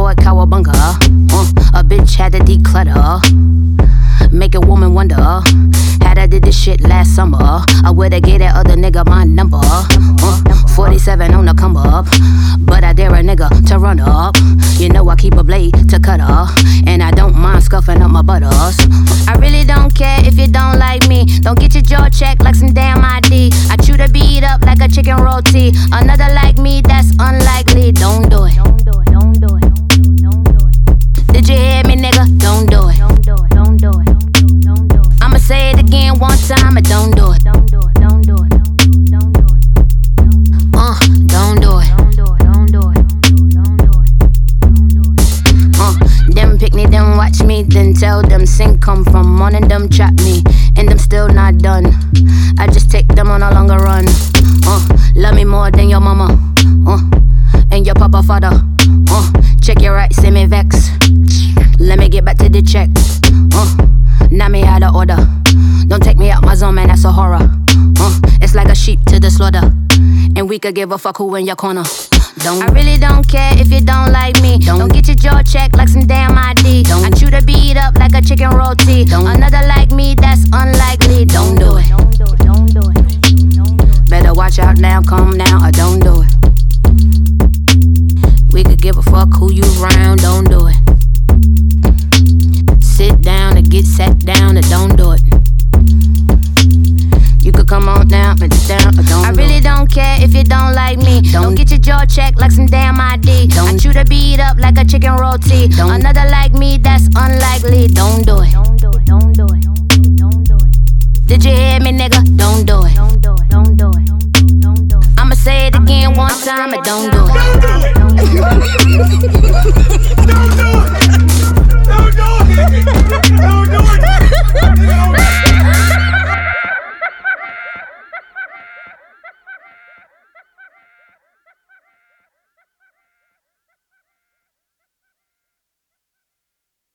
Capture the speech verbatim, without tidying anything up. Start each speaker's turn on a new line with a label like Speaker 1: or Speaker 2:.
Speaker 1: boy cowabunga. Uh, a bitch had to declutter. Make a woman wonder. Had I did this shit last summer, I would've gave that other nigga my number. Uh, forty-seven on the come up, but I dare a nigga to run up. You know I keep a blade to cut her, and I don't mind scuffing up my butters. I really don't care if you don't like me. Don't get your jaw checked like some damn I D. I chew the beat up like a chicken roti. Another like me, that's unlikely. Don't do it. Don't do it. Don't do it. Don't do it. Did you hear me, nigga? Don't do it. Don't do it. Don't do it. I'ma say it again one time, but don't do it. Don't do it. Don't do it. Don't do it. Uh, don't do it. Don't do it. Don't do it. Don't do it. Don't do it. Uh, them pick me, them watch me, then tell them sing come from morning, them chop me, and them still not done. I just take them on a longer run. Uh, love me more than your mama. Uh, and your papa father. Uh, check your right, send me vex. Let me get back to the check. Uh, now me out of order. Don't take me out my zone, man, that's a horror. Uh, it's like a sheep to the slaughter, and we could give a fuck who in your corner. Don't. I really don't care if you don't like me. Don't, don't get your jaw checked like some damn I D. Don't. I chew the beat up like a chicken roti. Don't. Another like me, that's unlikely. Don't do it. Don't do it. Don't do it. Don't do it. Better watch out now, calm down, or don't do it. We could give a fuck who you round, don't do it. Sit down or get sat down, or don't do it. You could come on down, but down, or don't. I really don't care if you don't like me. Don't, don't get your jaw checked like some damn I D. Don't I chew the beat up like a chicken roti. Don't. Another like me, that's unlikely. Don't do it. Don't do it. Don't do it. Don't do it. Did you hear me, nigga? Don't do it. Don't do it. Don't do it. Don't do it. I'ma say it again one time, but don't do it. Don't do it.